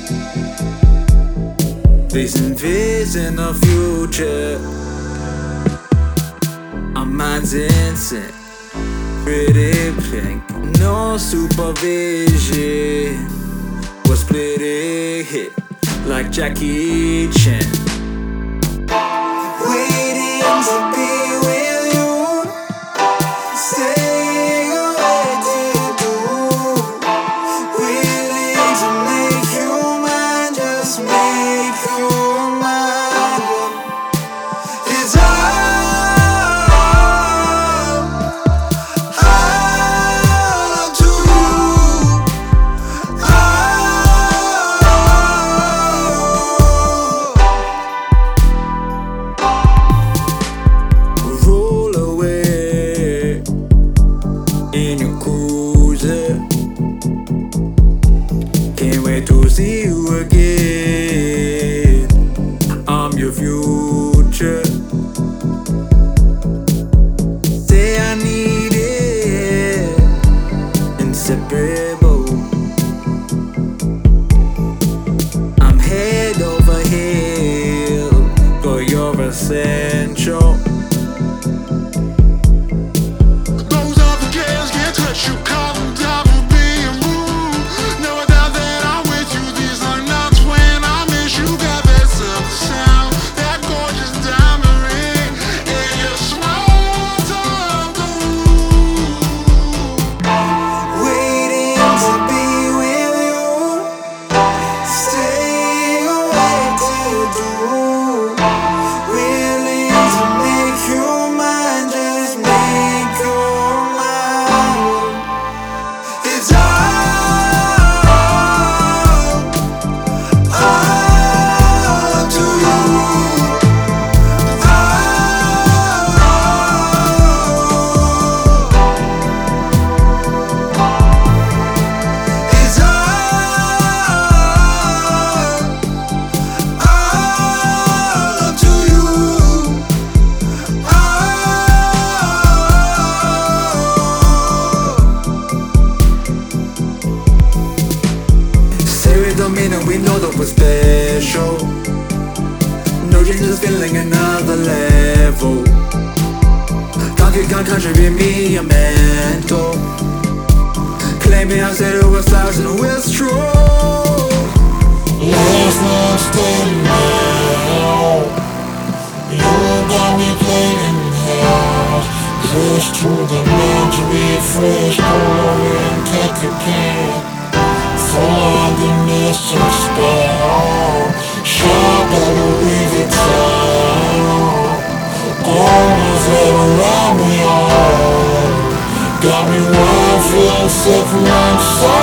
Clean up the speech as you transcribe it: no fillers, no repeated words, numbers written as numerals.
Please envision the future. Our minds insane, pretty pink, no supervision. We're splitting hit like Jackie Chan. Waiting to be with you, staying away to do. Willing to make you mine, just make you mine. It's all up to you. Roll away in your cruiser. Can't wait to see you again. I'm your future. Say I need it, inseparable. I'm head over heels, but you're essential. Those other girls can't touch you, call them down for being rude. Never doubt that I'm with you these long nights when I miss you. Got that silver sound, that gorgeous diamond ring, and your smile to love the room. Waiting to be with you, staying away till do. Willing to make you mine, just make you mine. It's all up to you. It's all up to you. Say we don't mean it, we know that we're special. No changes, feeling another level. Can't contribute me a mental. Claiming I said it was flowers and it's true. Last night staying now, you got me playing in house. Close to the laundry, fresh color and take a can. For the mission spell, sharp at a river town. Always around me all. Got me one feeling safe and I'm so